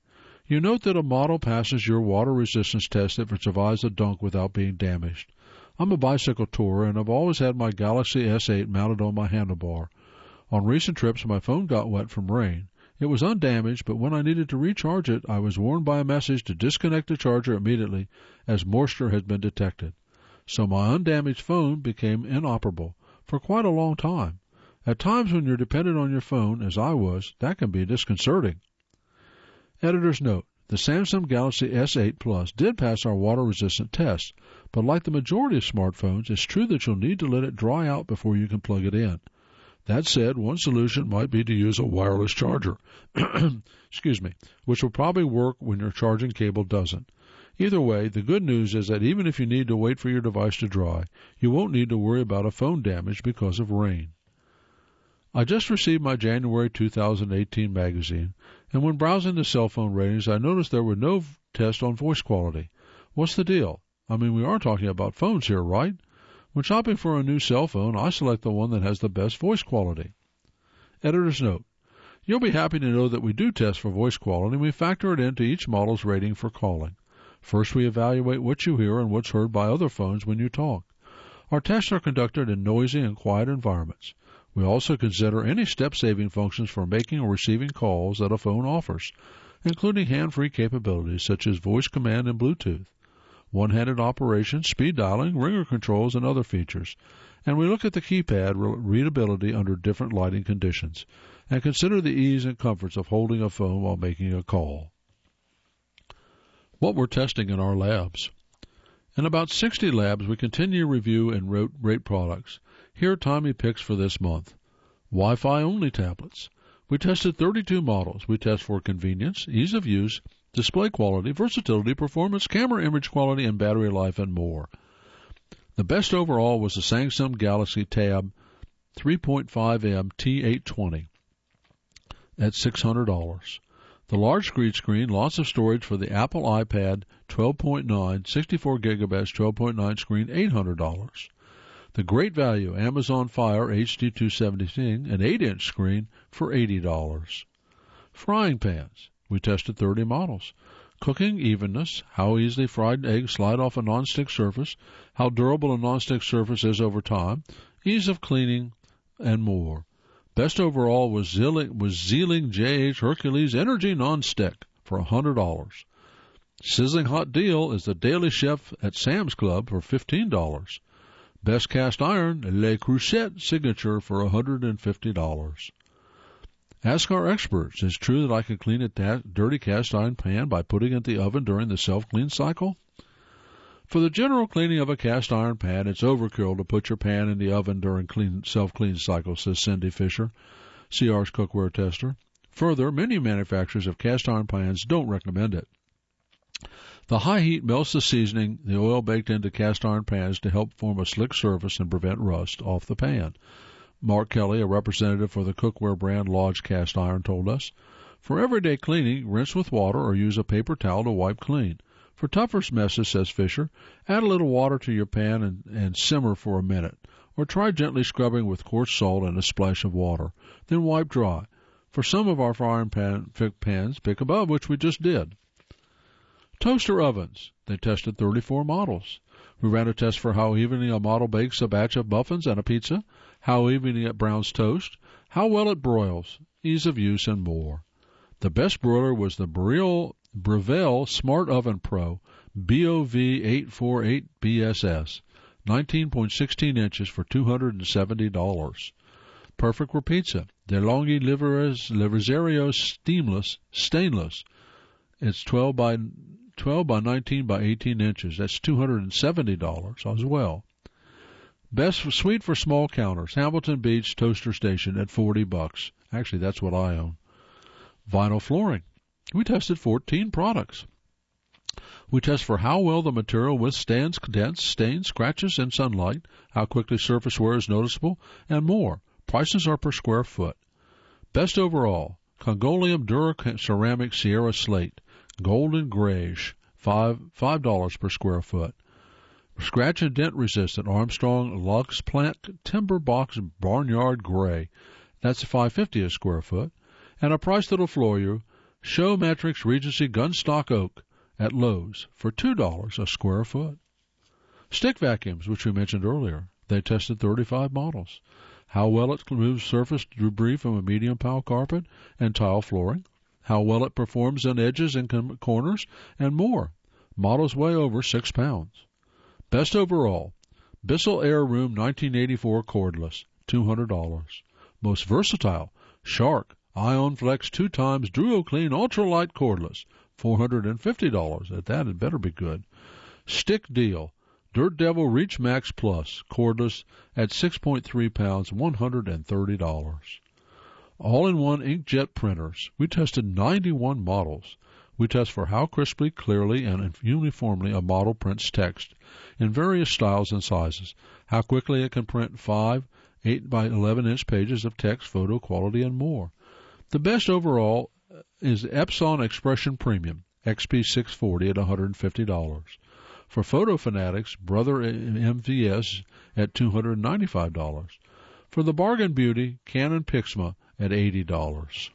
You note that a model passes your water resistance test if it survives a dunk without being damaged. I'm a bicycle tourer, and I've always had my Galaxy S eight mounted on my handlebar. On recent trips, my phone got wet from rain. It was undamaged, but when I needed to recharge it, I was warned by a message to disconnect the charger immediately as moisture had been detected. So my undamaged phone became inoperable for quite a long time. At times when you're dependent on your phone, as I was, that can be disconcerting. Editor's note: the Samsung Galaxy S eight Plus did pass our water-resistant test, but like the majority of smartphones, it's true that you'll need to let it dry out before you can plug it in. That said, one solution might be to use a wireless charger, excuse me, which will probably work when your charging cable doesn't. Either way, the good news is that even if you need to wait for your device to dry, you won't need to worry about a phone damage because of rain. I just received my January two thousand eighteen magazine, and when browsing the cell phone ratings, I noticed there were no tests on voice quality. What's the deal? I mean, we are talking about phones here, right? When shopping for a new cell phone, I select the one that has the best voice quality. Editor's note: you'll be happy to know that we do test for voice quality, and we factor it into each model's rating for calling. First, we evaluate what you hear and what's heard by other phones when you talk. Our tests are conducted in noisy and quiet environments. We also consider any step-saving functions for making or receiving calls that a phone offers, including hand-free capabilities such as voice command and Bluetooth, one-handed operation, speed dialing, ringer controls, and other features. And we look at the keypad readability under different lighting conditions and consider the ease and comforts of holding a phone while making a call. What we're testing in our labs. In about sixty labs, we continue to review and rate products. Here are Tommy picks for this month. Wi-Fi only tablets. We tested thirty-two models. We test for convenience, ease of use, display quality, versatility, performance, camera image quality, and battery life, and more. The best overall was the Samsung Galaxy Tab three point five M T eight twenty at six hundred dollars. The large screen screen, lots of storage for the Apple iPad twelve point nine, sixty-four gigabytes, twelve point nine screen, eight hundred dollars. The great value Amazon Fire H D two seventy, an eight inch screen for eighty dollars. Frying pans. We tested thirty models. Cooking evenness, how easily fried eggs slide off a nonstick surface, how durable a nonstick surface is over time, ease of cleaning, and more. Best overall was Zilling, was Zilling J H Hercules Energy Nonstick for one hundred dollars. Sizzling hot deal is the Daily Chef at Sam's Club for fifteen dollars. Best cast iron, Le Creuset Signature for one hundred fifty dollars. Ask our experts, is it true that I can clean a ta- dirty cast iron pan by putting it in the oven during the self-clean cycle? For the general cleaning of a cast iron pan, it's overkill to put your pan in the oven during clean, self-clean cycle, says Cindy Fisher, C R's cookware tester. Further, many manufacturers of cast iron pans don't recommend it. The high heat melts the seasoning, the oil baked into cast iron pans to help form a slick surface and prevent rust off the pan. Mark Kelly, a representative for the cookware brand Lodge Cast Iron, told us, for everyday cleaning, rinse with water or use a paper towel to wipe clean. For tougher messes, says Fisher, add a little water to your pan and, and simmer for a minute, or try gently scrubbing with coarse salt and a splash of water. Then wipe dry. For some of our frying pan, pans, pick above, which we just did. Toaster ovens. They tested thirty-four models. We ran a test for how evenly a model bakes a batch of muffins and a pizza, how evenly it browns toast, how well it broils, ease of use, and more. The best broiler was the Breville, Breville Smart Oven Pro B O V eight forty-eight B S S, nineteen point one six inches for two hundred seventy dollars. Perfect for pizza. DeLonghi Liverio Steamless Stainless. It's twelve by twelve by nineteen by eighteen inches. That's two hundred seventy dollars as well. Best for suite for small counters. Hamilton Beach Toaster Station at forty bucks. Actually, that's what I own. Vinyl flooring. We tested fourteen products. We test for how well the material withstands dents, stains, scratches, and sunlight, how quickly surface wear is noticeable, and more. Prices are per square foot. Best overall, Congolium Dura Ceramic Sierra Slate, golden grayish, five five dollars per square foot. Scratch and dent resistant Armstrong Lux Plant Timber Box Barnyard Gray, that's five fifty a square foot, and a price that'll floor you. Show Matrix Regency Gunstock Oak at Lowe's for two dollars a square foot. Stick vacuums, which we mentioned earlier. They tested thirty-five models. How well it removes surface debris from a medium pile carpet and tile flooring. How well it performs on edges and com- corners, and more. Models weigh over six pounds. Best overall, Bissell Air Room nineteen eighty-four cordless, two hundred dollars. Most versatile, Shark Ion Flex two times Duo Clean Ultralight cordless, four hundred fifty dollars. At that, it better be good. Stick deal, Dirt Devil Reach Max Plus cordless at six point three pounds, one hundred thirty dollars. All-in-one inkjet printers. We tested ninety-one models. We test for how crisply, clearly, and uniformly a model prints text in various styles and sizes, how quickly it can print five, eight by eleven inch pages of text, photo quality, and more. The best overall is Epson Expression Premium X P six forty at one hundred fifty dollars. For photo fanatics, Brother M V S at two hundred ninety-five dollars. For the bargain beauty, Canon Pixma at eighty dollars.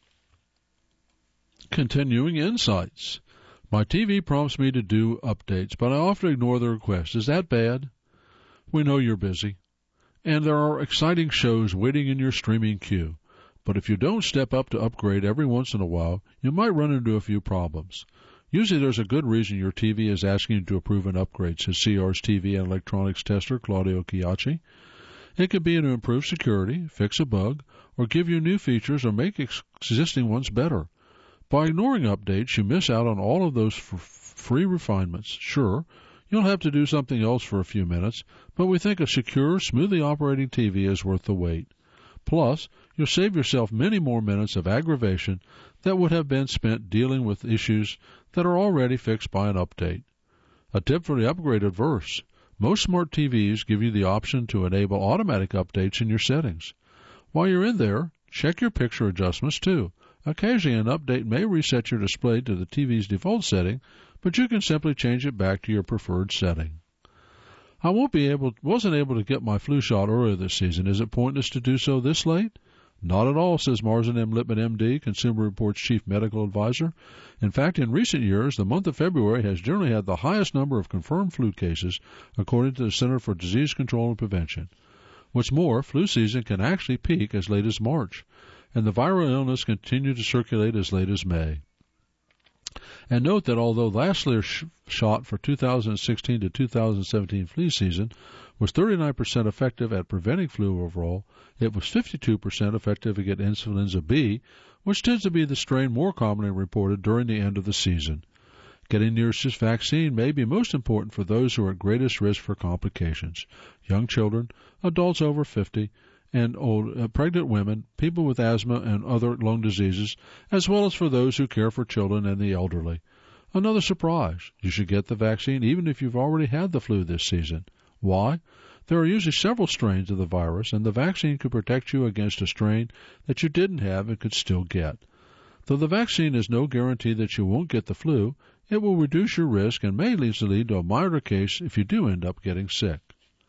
Continuing insights. My T V prompts me to do updates, but I often ignore the request. Is that bad? We know you're busy, and there are exciting shows waiting in your streaming queue. But if you don't step up to upgrade every once in a while, you might run into a few problems. Usually there's a good reason your T V is asking you to approve an upgrade, says C R's T V and electronics tester Claudio Chiacci. It could be to improve security, fix a bug, or give you new features or make ex- existing ones better. By ignoring updates, you miss out on all of those f- free refinements. Sure, you'll have to do something else for a few minutes, but we think a secure, smoothly operating T V is worth the wait. Plus, you'll save yourself many more minutes of aggravation that would have been spent dealing with issues that are already fixed by an update. A tip for the upgraded verse. Most smart T Vs give you the option to enable automatic updates in your settings. While you're in there, check your picture adjustments too. Occasionally, an update may reset your display to the T V's default setting, but you can simply change it back to your preferred setting. I won't be able, wasn't able to get my flu shot earlier this season. Is it pointless to do so this late? Not at all, says Marzen M. Lippman, M D, Consumer Reports Chief Medical Advisor. In fact, in recent years, the month of February has generally had the highest number of confirmed flu cases, according to the Center for Disease Control and Prevention. What's more, flu season can actually peak as late as March, and the viral illness continued to circulate as late as May. And note that although last year's sh- shot for two thousand sixteen to two thousand seventeen flu season was thirty-nine percent effective at preventing flu overall, it was fifty-two percent effective against influenza B, which tends to be the strain more commonly reported during the end of the season. Getting near this vaccine may be most important for those who are at greatest risk for complications: young children, adults over fifty, and old, uh, pregnant women, people with asthma and other lung diseases, as well as for those who care for children and the elderly. Another surprise: you should get the vaccine even if you've already had the flu this season. Why? There are usually several strains of the virus, and the vaccine could protect you against a strain that you didn't have and could still get. Though the vaccine is no guarantee that you won't get the flu, it will reduce your risk and may lead to a milder case if you do end up getting sick.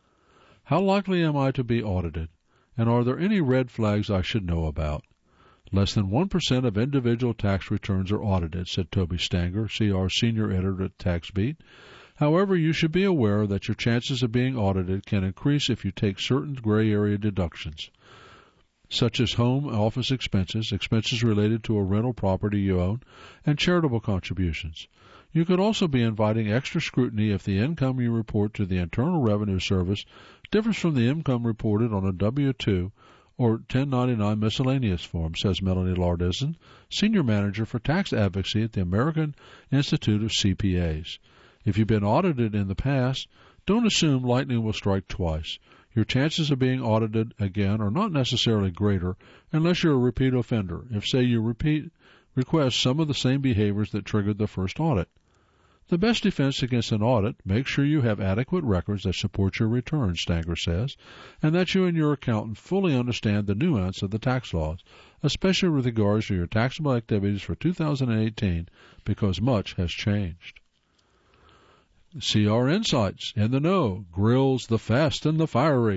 How likely am I to be audited? And are there any red flags I should know about? Less than one percent of individual tax returns are audited, said Toby Stanger, C R Senior Editor at TaxBeat. However, you should be aware that your chances of being audited can increase if you take certain gray area deductions, such as home office expenses, expenses related to a rental property you own, and charitable contributions. You could also be inviting extra scrutiny if the income you report to the Internal Revenue Service differs from the income reported on a W two or ten ninety-nine miscellaneous form, says Melanie Lardison, Senior Manager for Tax Advocacy at the American Institute of C P As. If you've been audited in the past, don't assume lightning will strike twice. Your chances of being audited again are not necessarily greater unless you're a repeat offender, if, say, you repeat request some of the same behaviors that triggered the first audit. The best defense against an audit: make sure you have adequate records that support your return, Stanger says, and that you and your accountant fully understand the nuance of the tax laws, especially with regards to your taxable activities for two thousand eighteen, because much has changed. C R Insights, in the know, grills the fast and the fiery,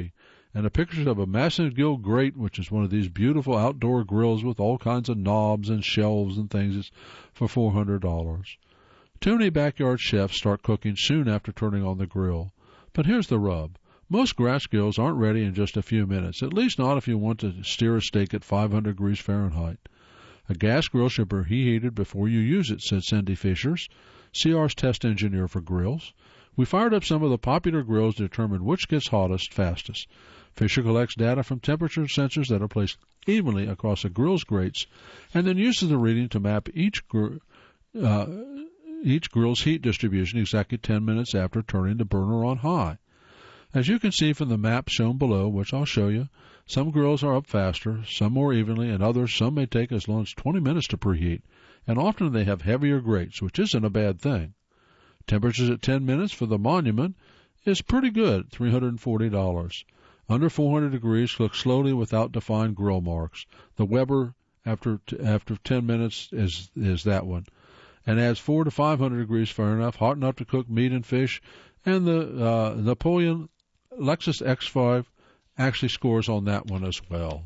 and a picture of a massive gill grate, which is one of these beautiful outdoor grills with all kinds of knobs and shelves and things. It's for four hundred dollars. Too many backyard chefs start cooking soon after turning on the grill. But here's the rub. Most grass grills aren't ready in just a few minutes, at least not if you want to steer a steak at five hundred degrees Fahrenheit. A gas grill should be reheated before you use it, said Cindy Fishers, C R's test engineer for grills. We fired up some of the popular grills to determine which gets hottest fastest. Fisher collects data from temperature sensors that are placed evenly across the grill's grates and then uses the reading to map each, gr- uh, each grill's heat distribution exactly ten minutes after turning the burner on high. As you can see from the map shown below, which I'll show you, some grills are up faster, some more evenly, and others some may take as long as twenty minutes to preheat, and often they have heavier grates, which isn't a bad thing. Temperatures at ten minutes for the Monument is pretty good, three hundred forty dollars. Under four hundred degrees, cook slowly without defined grill marks. The Weber after t- after ten minutes is is that one, and adds four to five hundred degrees Fahrenheit, hot enough to cook meat and fish. And the uh, Napoleon Lexus X five actually scores on that one as well.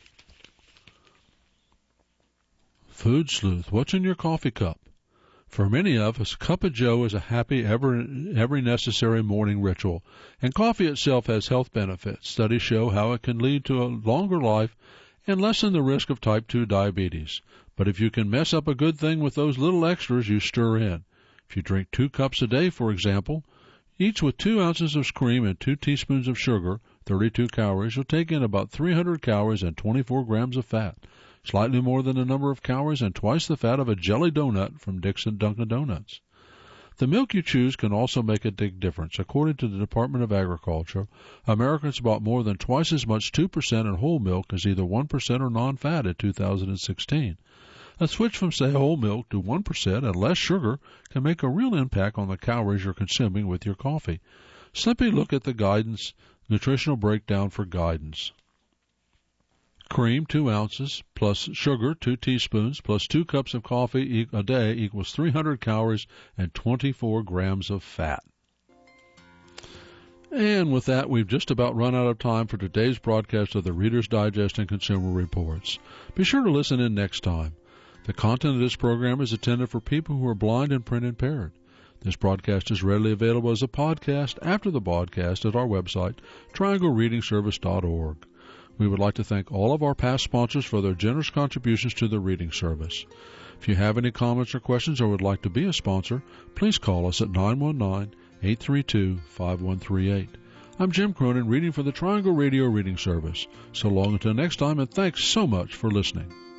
Food sleuth, what's in your coffee cup? For many of us, a cup of joe is a happy, every, every necessary morning ritual, and coffee itself has health benefits. Studies show how it can lead to a longer life and lessen the risk of type two diabetes. But if you can mess up a good thing with those little extras you stir in, if you drink two cups a day, for example, each with two ounces of cream and two teaspoons of sugar, thirty-two calories, you'll take in about three hundred calories and twenty-four grams of fat, slightly more than the number of calories and twice the fat of a jelly donut from Dixon Dunkin' Donuts. The milk you choose can also make a big difference. According to the Department of Agriculture, Americans bought more than twice as much two percent in whole milk as either one percent or non-fat in two thousand sixteen. A switch from, say, whole milk to one percent and less sugar can make a real impact on the calories you're consuming with your coffee. Simply look at the guidance, nutritional breakdown for guidance. Cream, two ounces, plus sugar, two teaspoons, plus two cups of coffee a day equals three hundred calories and twenty-four grams of fat. And with that, we've just about run out of time for today's broadcast of the Reader's Digest and Consumer Reports. Be sure to listen in next time. The content of this program is intended for people who are blind and print impaired. This broadcast is readily available as a podcast after the broadcast at our website, triangle reading service dot org. We would like to thank all of our past sponsors for their generous contributions to the reading service. If you have any comments or questions or would like to be a sponsor, please call us at nine one nine, eight three two, five one three eight. I'm Jim Cronin, reading for the Triangle Radio Reading Service. So long until next time, and thanks so much for listening.